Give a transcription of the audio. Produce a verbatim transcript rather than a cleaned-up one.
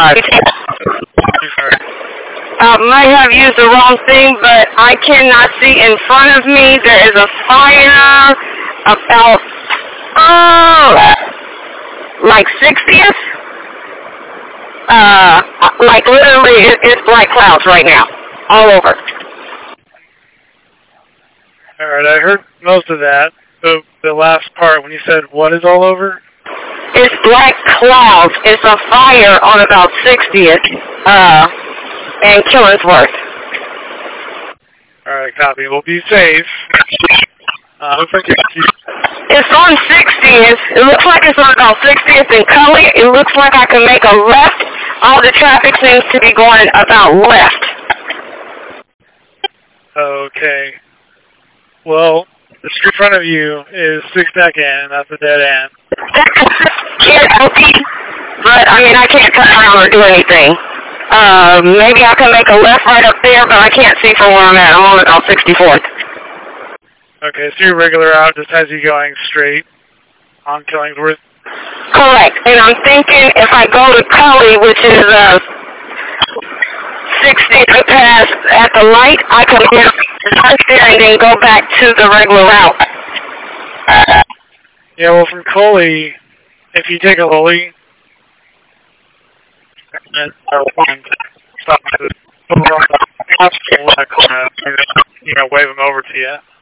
Uh, might have used the wrong thing, but I cannot see in front of me. There is a fire about, oh, like sixtieth. Uh, like literally, it, it's black clouds right now, all over. All right, I heard most of that. The the last part when you said what is all over? It's black clouds. It's a fire on about sixtieth uh, and Killingsworth. All right, copy. Well, be safe. Uh, looks like you. It's on sixtieth. It looks like it's on about sixtieth and Cully. It looks like I can make a left. All the traffic seems to be going about left. Okay. Well, the street in front of you is six deck in. That's a dead end. But, I mean, I can't cut around or do anything. Uh, maybe I can make a left right up there, but I can't see from where I'm at. I'm on about sixty-fourth. Okay, so your regular route just has you going straight on Killingsworth? Correct. And I'm thinking if I go to Cully, which is uh, sixty past at the light, I can get right there and then go back to the regular route. Yeah, well, from Cully, if you take a lolly, and stop to the you know, wave them over to you.